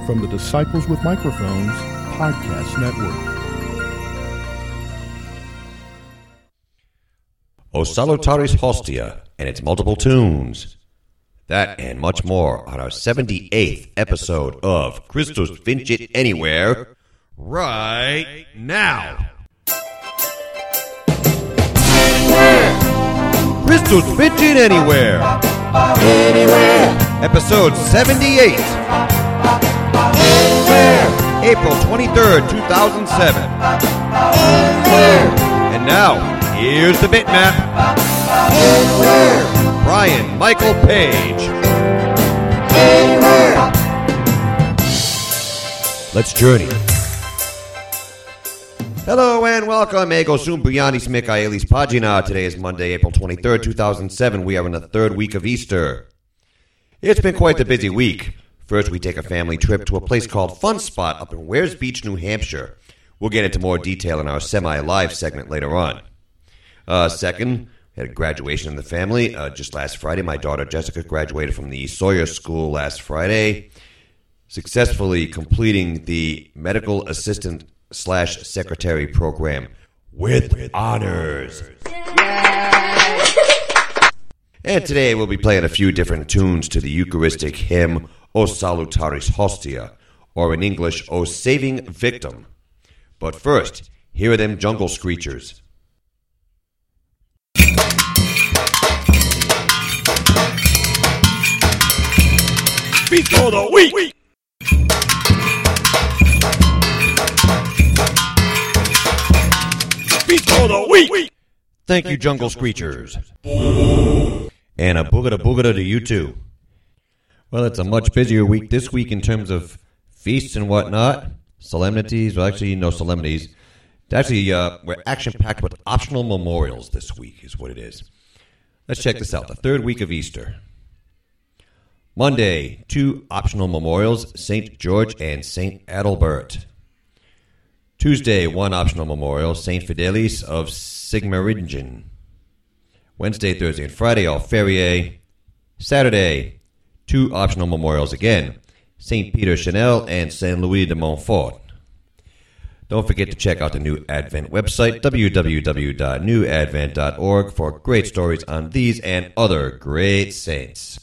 from the Disciples with Microphones Podcast Network. O Salutaris Hostia and its multiple tunes. That and much more on our 78th episode of Christus Vincit Anywhere right now. Christus Vincit Anywhere. Episode 78. April 23rd, 2007. And now, here's the bitmap. Brian Michael Page. Let's journey. Hello and welcome. Ego sum Brianis Michaelis Pagina. Today is Monday, April 23rd, 2007. We are in the third week of Easter. It's been quite the busy week. First, we take a family trip to a place called Fun Spot up in Wares Beach, New Hampshire. We'll get into more detail in our semi-live segment later on. Second, we had a graduation in the family just last Friday. My daughter Jessica graduated from the Sawyer School last Friday, successfully completing the medical assistant / secretary program with honors. And today we'll be playing a few different tunes to the Eucharistic hymn O Salutaris Hostia, or in English, O Saving Victim. But first, here are them jungle screechers. Beats for the week! Beats for the week! Thank you, jungle screechers. And a boogada to you too. Well, it's a much busier week this week in terms of feasts and whatnot. Solemnities, well actually no solemnities. Actually, we're action-packed with optional memorials this week is what it is. Let's check this out. The third week of Easter. Monday, 2 optional memorials, St. George and St. Adalbert. Tuesday, 1 optional memorial, St. Fidelis of Sigmaringen. Wednesday, Thursday, and Friday, all férié. Saturday, 2 optional memorials again, St. Peter Chanel and St. Louis de Montfort. Don't forget to check out the New Advent website, www.newadvent.org, for great stories on these and other great saints.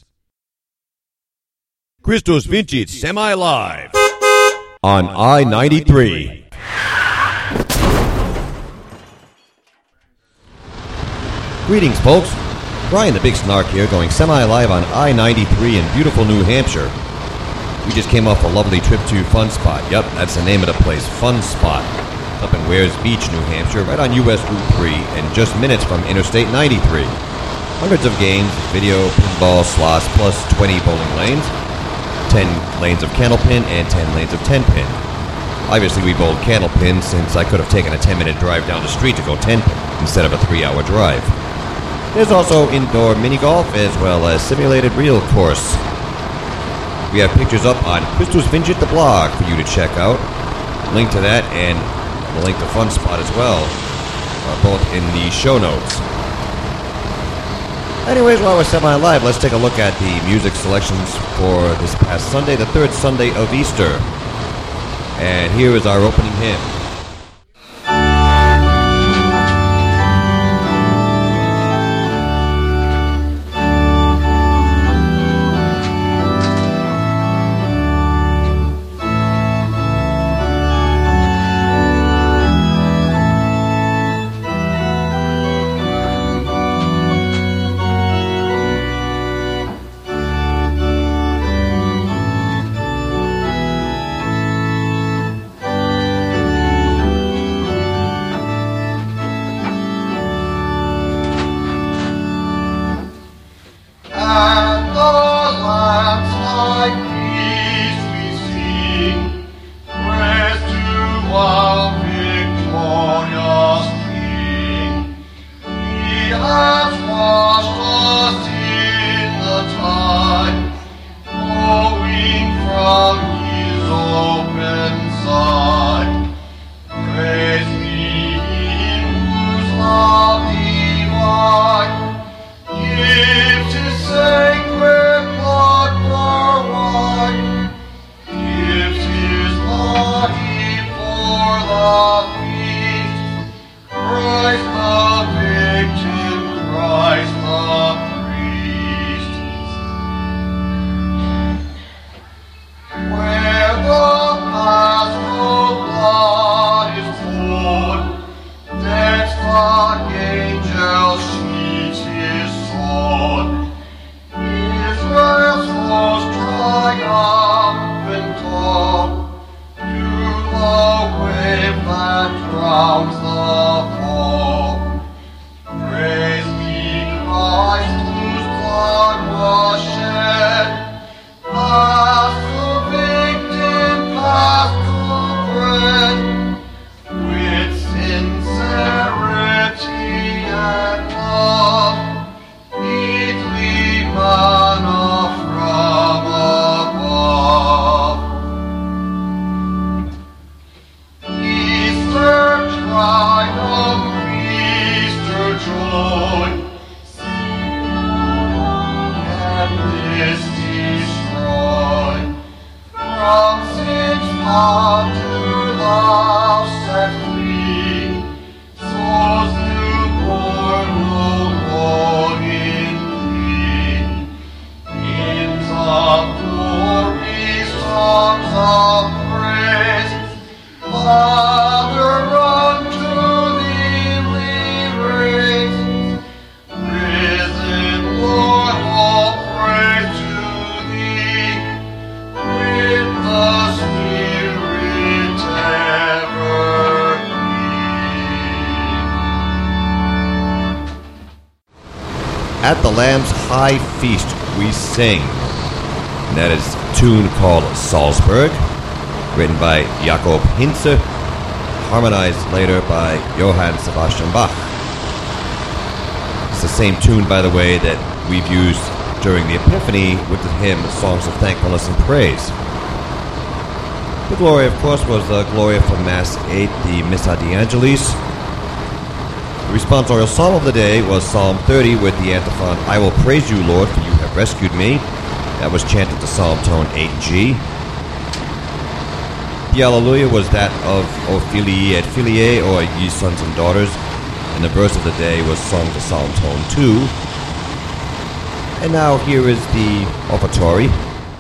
Christus Vincit semi-live on I-93. Greetings, folks. Brian the Big Snark here, going semi-live on I-93 in beautiful New Hampshire. We just came off a lovely trip to Fun Spot. Yep, that's the name of the place, Fun Spot. It's up in Wares Beach, New Hampshire, right on US Route 3 and just minutes from Interstate 93. Hundreds of games, video, pinball, slots, plus 20 bowling lanes, 10 lanes of candlepin, and 10 lanes of 10-pin. Obviously, we bowled candlepin since I could have taken a 10-minute drive down the street to go 10-pin instead of a 3-hour drive. There's also indoor mini-golf as well as simulated real course. We have pictures up on Christus Vincit, the blog, for you to check out. Link to that and the link to Fun Spot as well are both in the show notes. Anyways, while we're semi-live, let's take a look at the music selections for this past Sunday, the third Sunday of Easter. And here is our opening hymn. At the Lamb's High Feast we sing. And that is a tune called Salzburg, written by Jakob Hinze, harmonized later by Johann Sebastian Bach. It's the same tune, by the way, that we've used during the Epiphany with the hymn Songs of Thankfulness and Praise. The Gloria, of course, was the Gloria from Mass 8, the Missa de Angelis. The responsorial psalm of the day was Psalm 30 with the antiphon, I will praise you, Lord, for you have rescued me. That was chanted to psalm tone 8G. The Alleluia was that of O Filii et Filiae, or Ye Sons and Daughters, and the verse of the day was sung to psalm tone 2. And now here is the offertory.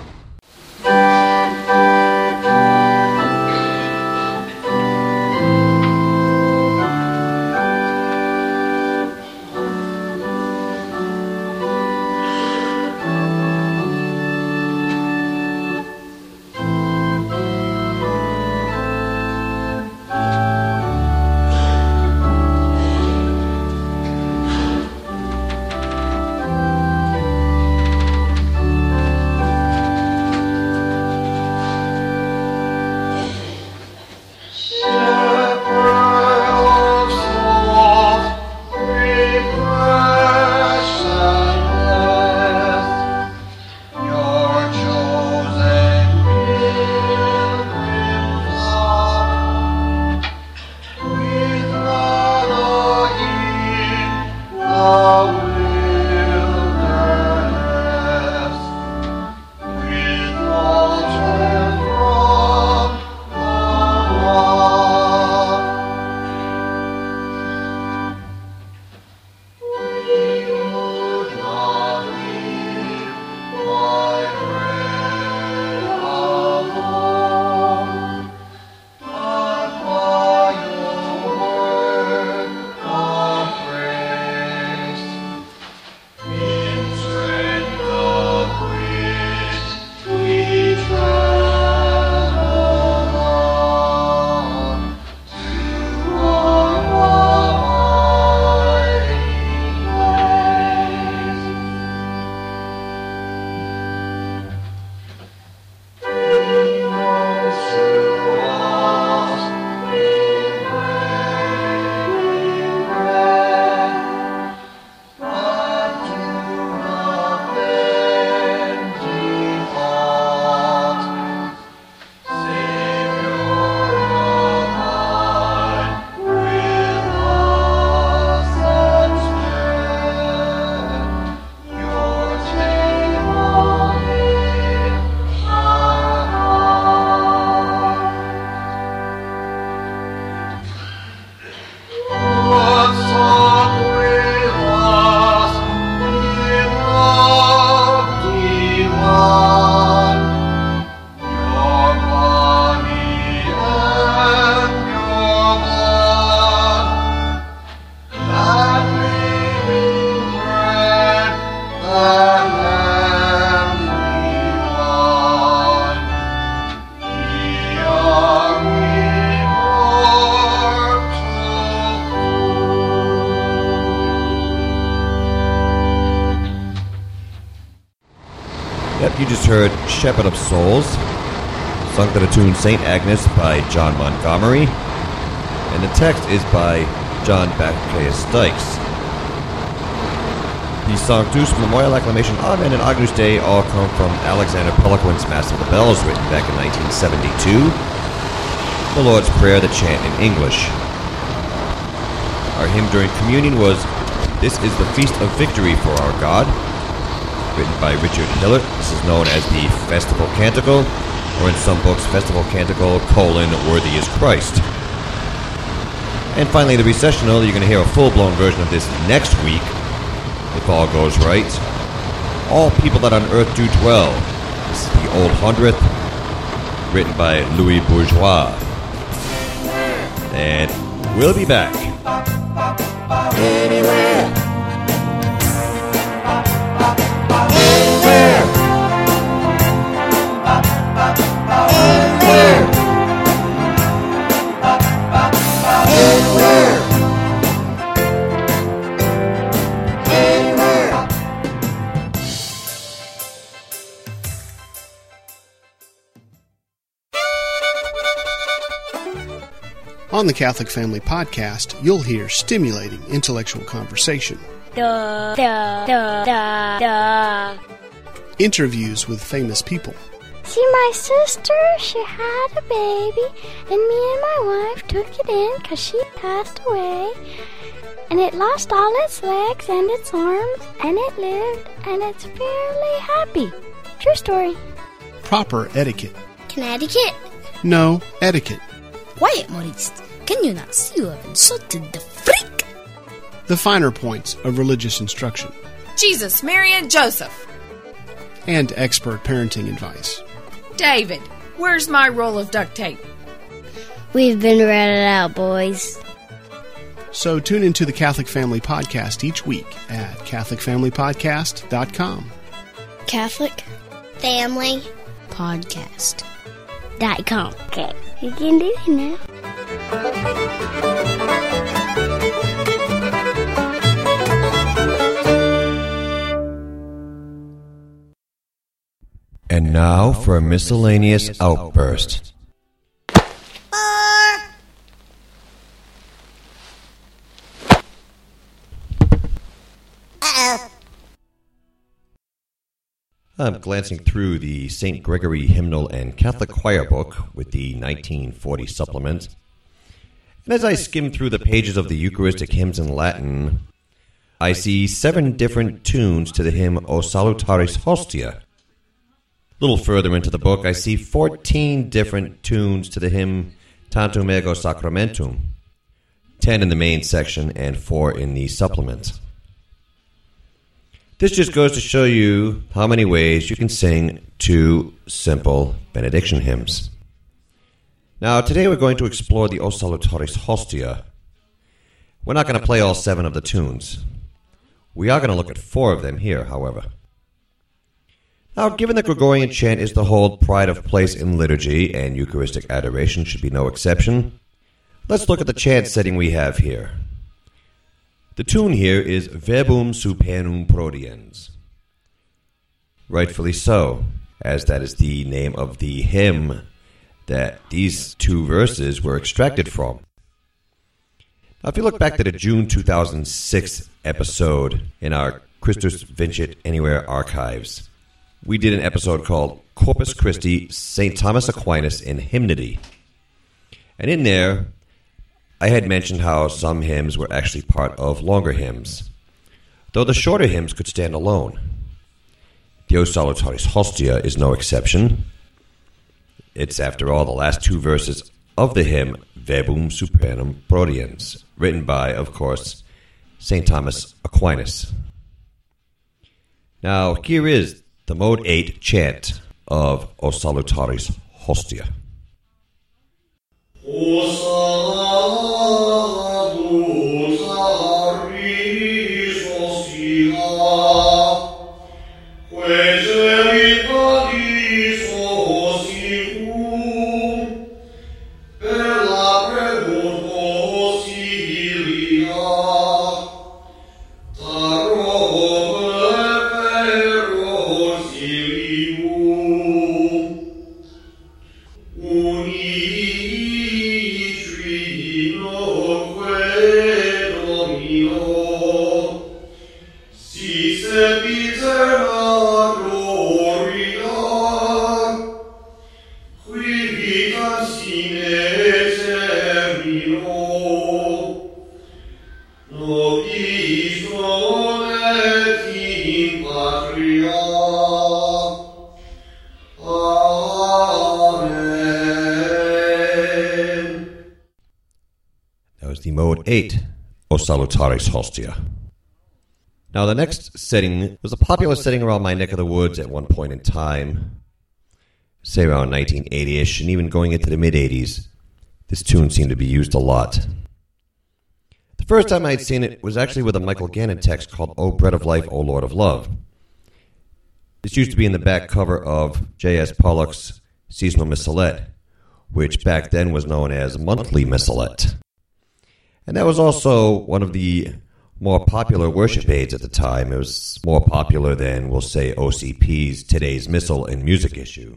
You just heard Shepherd of Souls, sung to the tune St. Agnes by John Montgomery, and the text is by John Baptist Dykes. The Sanctus, Memorial Acclamation, Amen, and Agnus Dei all come from Alexander Peliquin's Mass of the Bells, written back in 1972. The Lord's Prayer, the chant in English. Our hymn during communion was This is the Feast of Victory for Our God, written by Richard Hillert. This is known as the Festival Canticle. or in some books, Festival Canticle, Worthy is Christ. And finally, the recessional, you're going to hear a full-blown version of this next week, if all goes right. All People That on Earth Do Dwell. This is the Old Hundredth, written by Louis Bourgeois. And we'll be back. Anywhere. On the Catholic Family Podcast, you'll hear stimulating intellectual conversation, interviews with famous people. See, my sister, she had a baby, and me and my wife took it in because she passed away, and it lost all its legs and its arms, and it lived, and it's fairly happy. True story. Proper etiquette. Connecticut? No, etiquette. Quiet, Maurice. Can you not see you have insulted the freak? The finer points of religious instruction. Jesus, Mary, and Joseph. And expert parenting advice. David, where's my roll of duct tape? We've been ratted out, boys. So tune into the Catholic Family Podcast each week at CatholicFamilyPodcast.com. Catholic Family Podcast.com. Okay, you can do it now. And now for a miscellaneous outburst. I'm glancing through the St. Gregory Hymnal and Catholic Choir book with the 1940 supplement. And as I skim through the pages of the Eucharistic hymns in Latin, I see 7 different tunes to the hymn O Salutaris Hostia. A little further into the book, I see 14 different tunes to the hymn Tantum Ego Sacramentum, 10 in the main section and 4 in the supplement. This just goes to show you how many ways you can sing 2 simple benediction hymns. Now, today we're going to explore the O Salutaris Hostia. We're not going to play all 7 of the tunes. We are going to look at 4 of them here, however. Now, given that Gregorian chant is the whole pride of place in liturgy, and Eucharistic adoration should be no exception, let's look at the chant setting we have here. The tune here is Verbum Supernum Prodiens. Rightfully so, as that is the name of the hymn that these 2 verses were extracted from. Now, if you look back to the June 2006 episode in our Christus Vincit Anywhere archives, we did an episode called Corpus Christi, St. Thomas Aquinas in Hymnody. And in there, I had mentioned how some hymns were actually part of longer hymns, though the shorter hymns could stand alone. The O Salutaris Hostia is no exception. It's, after all, the last 2 verses of the hymn Verbum Supernum Prodiens, written by, of course, St. Thomas Aquinas. Now, here is the Mode 8 chant of O Salutaris Hostia. Unici the Mode 8, O Salutaris Hostia. Now, the next setting was a popular setting around my neck of the woods at one point in time, say around 1980-ish, and even going into the mid-80s. This tune seemed to be used a lot. The first time I'd seen it was actually with a Michael Gannon text called O Bread of Life, O Lord of Love. This used to be in the back cover of J.S. Pollock's Seasonal Missalette, which back then was known as Monthly Missalette. And that was also one of the more popular worship aids at the time. It was more popular than, we'll say, OCP's Today's Missal and Music issue.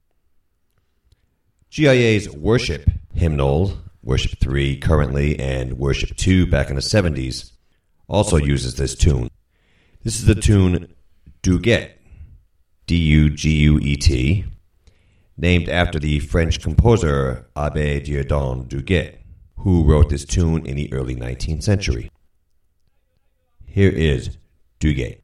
GIA's Worship hymnal, Worship 3 currently, and Worship 2 back in the 70s, also uses this tune. This is the tune Duguet, D-U-G-U-E-T, named after the French composer Abbé Dieudonné Duguet, who wrote this tune in the early 19th century. Here is Duguet.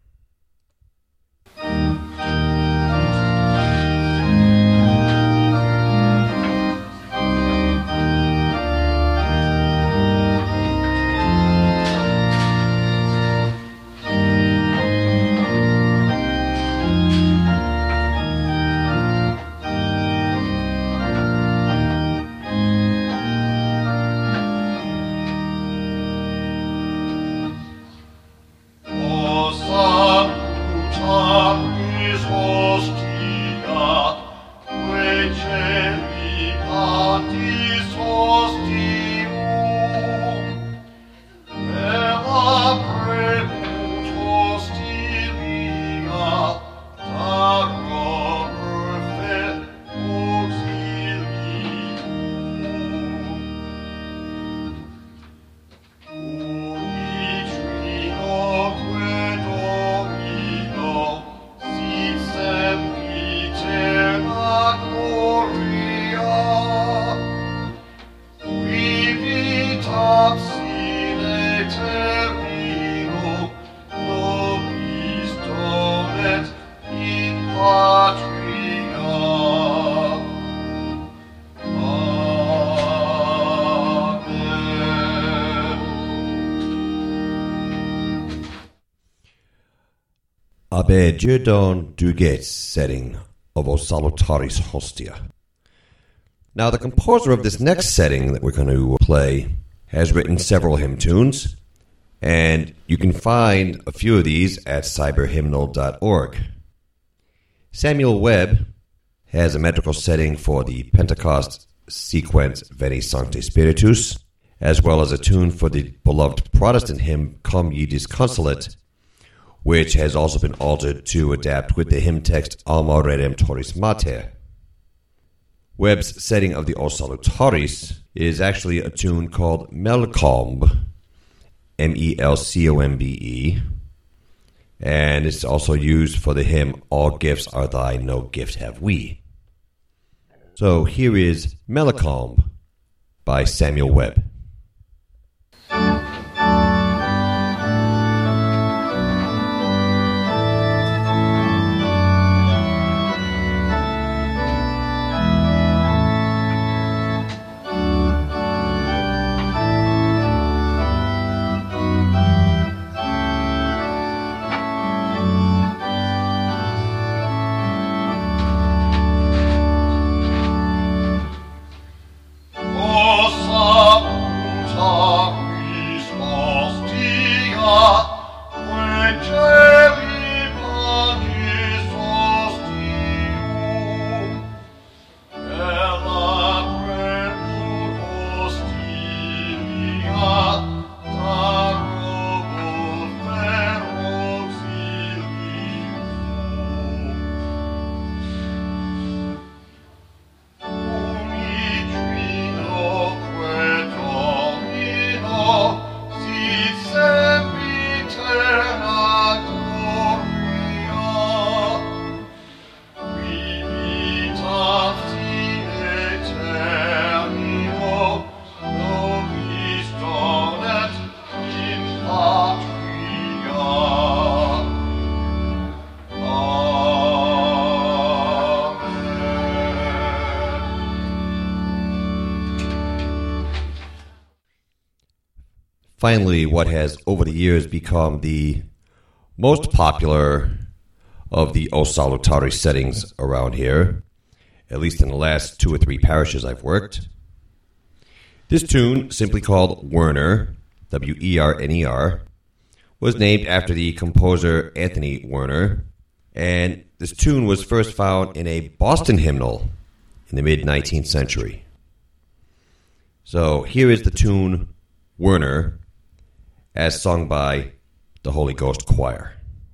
Abbé Dieudonné Duguet's setting of O Salutaris Hostia. Now, the composer of this next setting that we're going to play has written several hymn tunes, and you can find a few of these at cyberhymnal.org. Samuel Webb has a metrical setting for the Pentecost sequence Veni Sancte Spiritus, as well as a tune for the beloved Protestant hymn Come Ye Disconsolate, which has also been altered to adapt with the hymn text Alma Redemptoris Mater. Webb's setting of the O Salutaris is actually a tune called Melcombe, M-E-L-C-O-M-B-E, and it's also used for the hymn All Gifts Are Thine, No Gift Have We. So here is Melcombe by Samuel Webb. O finally what has over the years become the most popular of the O Salutare settings around here, at least in the last 2 or 3 parishes I've worked. This tune, simply called Werner, W-E-R-N-E-R, was named after the composer Anthony Werner, and this tune was first found in a Boston hymnal in the mid-19th century. So here is the tune Werner, as sung by the Holy Ghost Choir.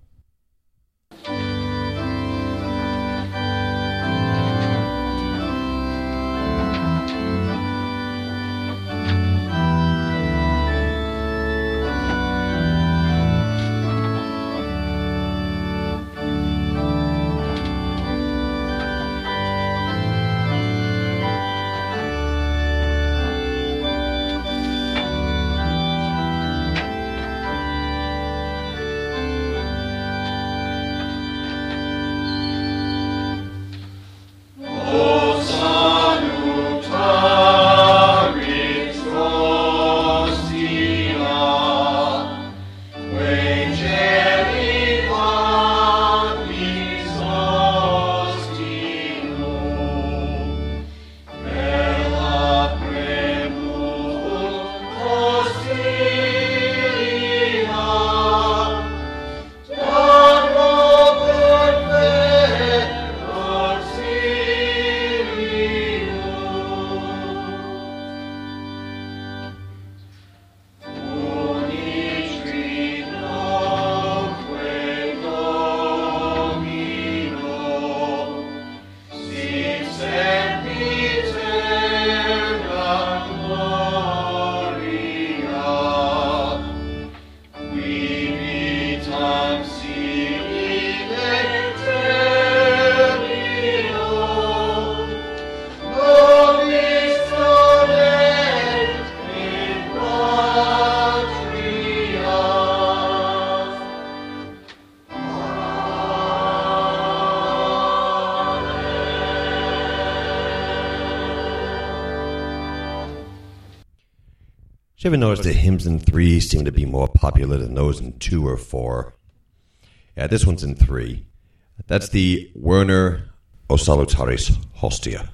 Did you ever notice that hymns in 3 seem to be more popular than those in 2 or 4? Yeah, this one's in 3. That's the Werner O Salutaris Hostia.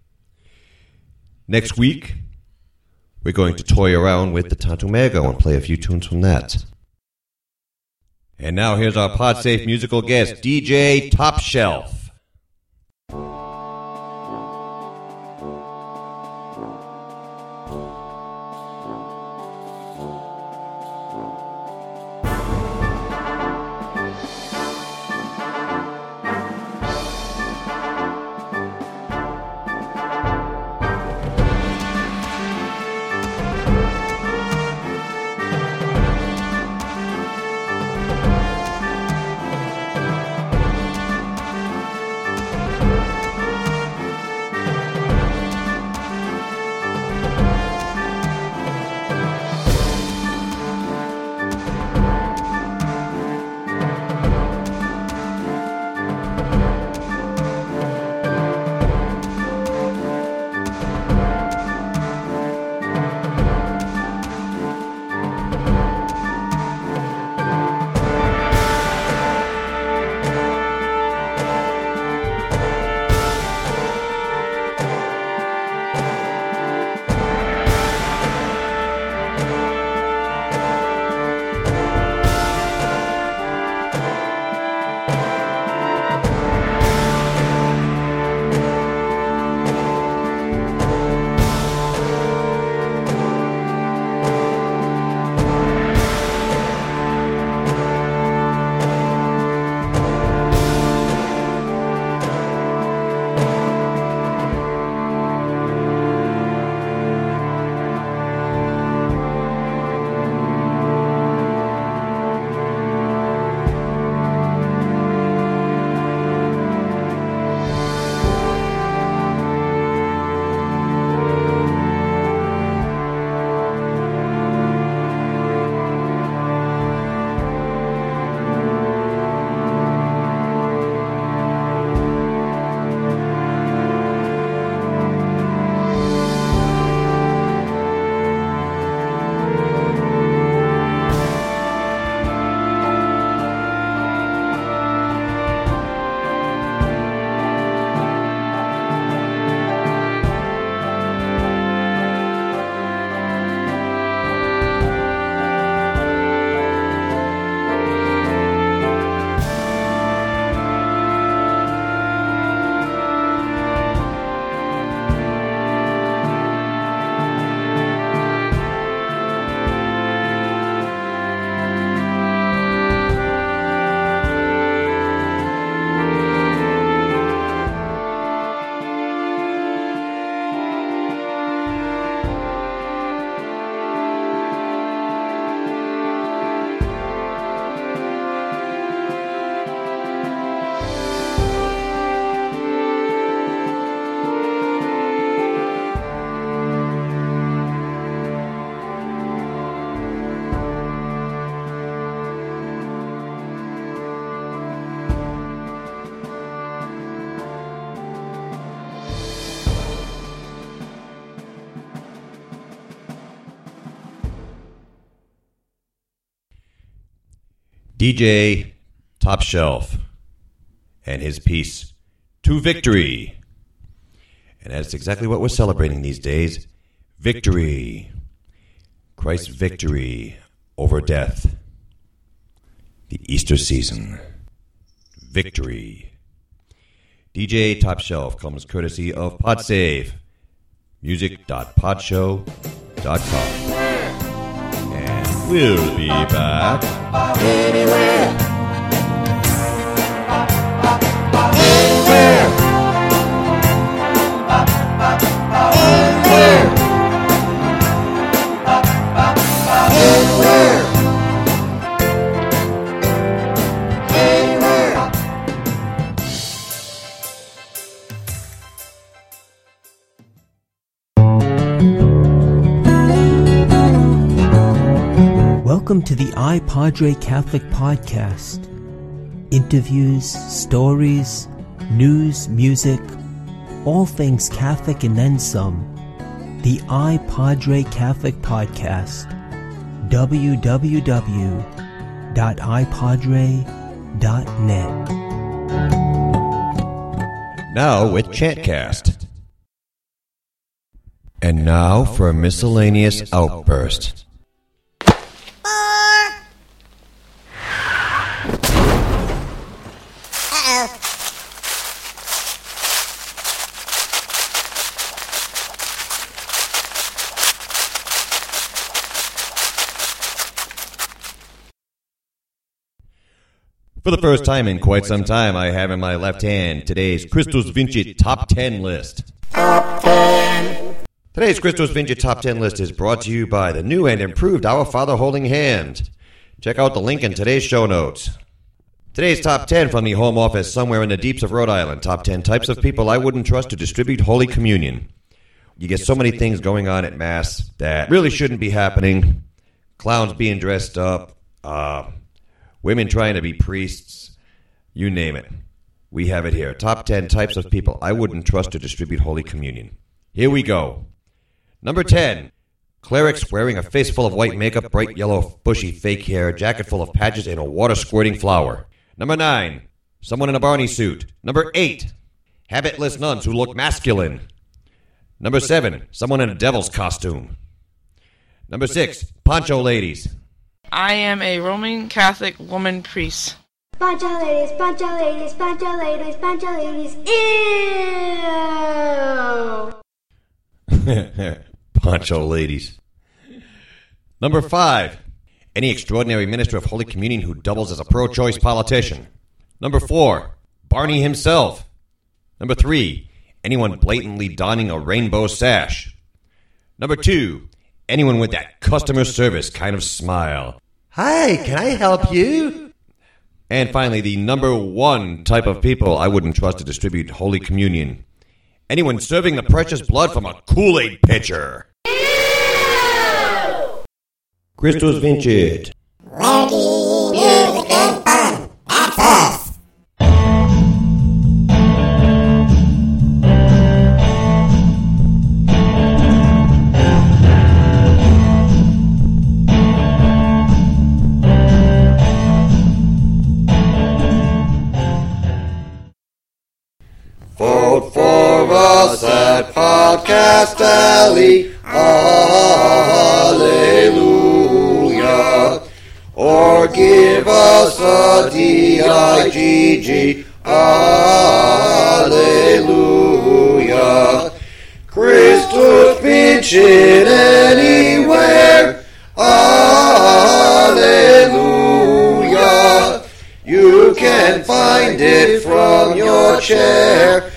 Next week, we're going to toy around with the Tantum Ergo and play a few tunes from that. And now here's our PodSafe musical guest, DJ Top Shelf. DJ Top Shelf and his piece, To Victory. And that's exactly what we're celebrating these days. Victory. Christ's victory over death. The Easter season. Victory. DJ Top Shelf comes courtesy of PodSave. Music.podshow.com. And we'll be back. Anywhere. Welcome to the iPadre Catholic Podcast. Interviews, stories, news, music, all things Catholic and then some. The iPadre Catholic Podcast. www.ipadre.net. Now with Chantcast. And now for a miscellaneous outburst. For the first time in quite some time, I have in my left hand today's Christus Vincit Top 10 list. Top 10. Today's Christus Vincit Top 10 list is brought to you by the new and improved Our Father Holding Hand. Check out the link in today's show notes. Today's Top 10 from the Home Office somewhere in the deeps of Rhode Island. Top 10 types of people I wouldn't trust to distribute Holy Communion. You get so many things going on at Mass that really shouldn't be happening. Clowns being dressed up. Women trying to be priests, you name it. We have it here. Top 10 types of people I wouldn't trust to distribute Holy Communion. Here we go. Number 10, clerics wearing a face full of white makeup, bright yellow bushy fake hair, jacket full of patches, and a water-squirting flower. Number 9, someone in a Barney suit. Number 8, habitless nuns who look masculine. Number 7, someone in a devil's costume. Number 6, poncho ladies. I am a Roman Catholic woman priest. Bunch of ladies, bunch of ladies, bunch of ladies, bunch of ladies. Ew! Poncho ladies. Number 5, any extraordinary minister of Holy Communion who doubles as a pro-choice politician. Number 4, Barney himself. Number 3, anyone blatantly donning a rainbow sash. Number 2, anyone with that customer service kind of smile. Hi, can I help you? And finally, the number 1 type of people I wouldn't trust to distribute Holy Communion. Anyone serving the precious blood from a Kool-Aid pitcher. Christus Vincit. Ready, music, and fun. That's us. Vote for us at Podcast Alley, hallelujah. Or give us a DIGG, hallelujah. Christus Vincit anywhere, hallelujah. You can find it from your chair.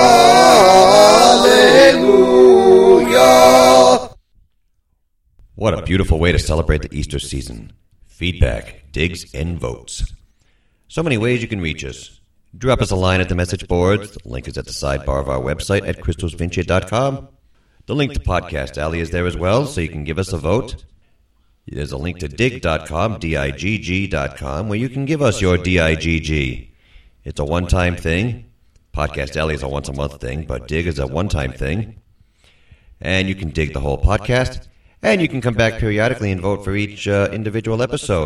Hallelujah. What a beautiful way to celebrate the Easter season. Feedback, digs, and votes. So many ways you can reach us. Drop us a line at the message boards. The link is at the sidebar of our website at christusvincit.com. The link to Podcast Alley is there as well, so you can give us a vote. There's a link to dig.com, digg.com, where you can give us your DIGG. It's a one-time thing. Podcast Alley is a once-a-month thing, but Dig is a one-time thing. And you can dig the whole podcast, and you can come back periodically and vote for each individual episode.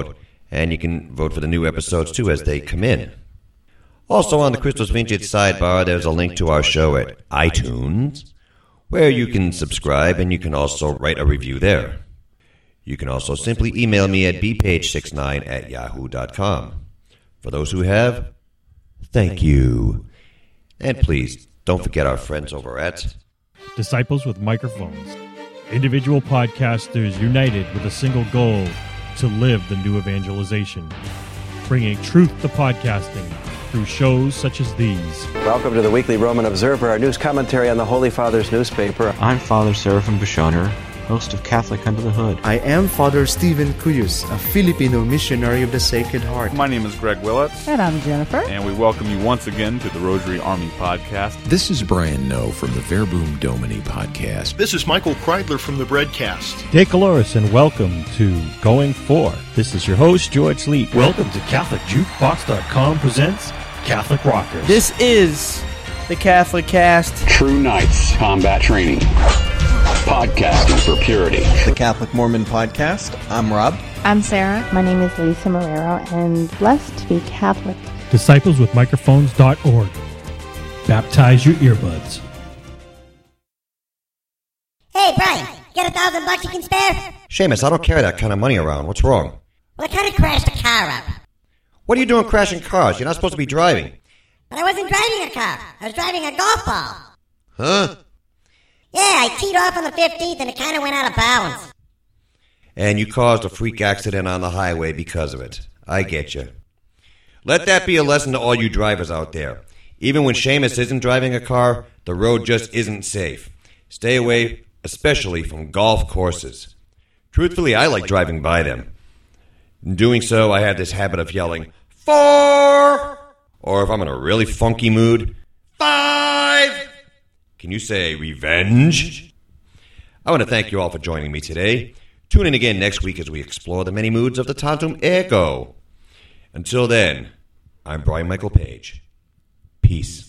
And you can vote for the new episodes, too, as they come in. Also, on the Christos Vintage sidebar, there's a link to our show at iTunes, where you can subscribe, and you can also write a review there. You can also simply email me at bpage69@yahoo.com. For those who have, thank you. And please, don't forget our friends over at Disciples with Microphones. Individual podcasters united with a single goal to live the new evangelization. Bringing truth to podcasting through shows such as these. Welcome to the Weekly Roman Observer, our news commentary on the Holy Father's newspaper. I'm Father Seraphim Bishoner, host of Catholic Under the Hood. I am Father Stephen Cuyus, a Filipino missionary of the Sacred Heart. My name is Greg Willets. And I'm Jennifer. And we welcome you once again to the Rosary Army Podcast. This is Brian Noe from the Verbum Domini Podcast. This is Michael Kreidler from the Breadcast. Dave Caloris, and welcome to Going Forth. This is your host, George Leet. Welcome to CatholicJukebox.com presents Catholic Rockers. This is the Catholic Cast. True Knights Combat Training. Podcasting for Purity. The Catholic Mormon Podcast. I'm Rob. I'm Sarah. My name is Lisa Marrero, and blessed to be Catholic. DisciplesWithMicrophones.org. Baptize your earbuds. Hey, Brian, got $1,000 you can spare? Seamus, I don't carry that kind of money around. What's wrong? Well, I kind of crashed a car up. What are you doing crashing cars? You're not supposed to be driving. But I wasn't driving a car. I was driving a golf ball. Huh? Yeah, I teed off on the 15th and it kind of went out of bounds. And you caused a freak accident on the highway because of it. I get you. Let that be a lesson to all you drivers out there. Even when Seamus isn't driving a car, the road just isn't safe. Stay away, especially from golf courses. Truthfully, I like driving by them. In doing so, I have this habit of yelling, 4! Or if I'm in a really funky mood, 5! Can you say revenge? I want to thank you all for joining me today. Tune in again next week as we explore the many moods of the Tantum Ergo. Until then, I'm Brian Michael Page. Peace.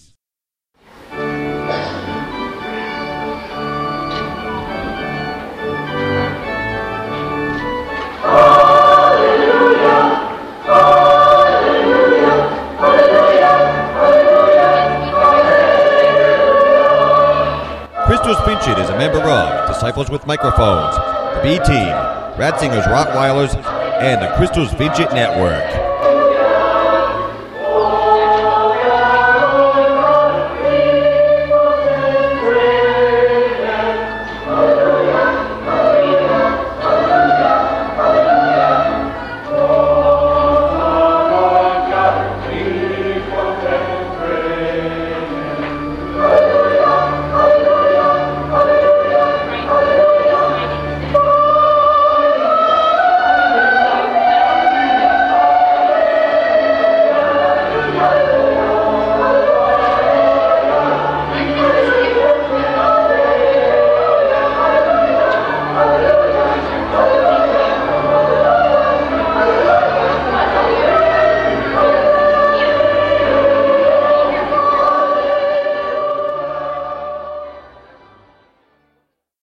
Christos Vincit is a member of Disciples with Microphones, the B-Team, Ratzingers Rottweilers, and the Christos Vincit Network.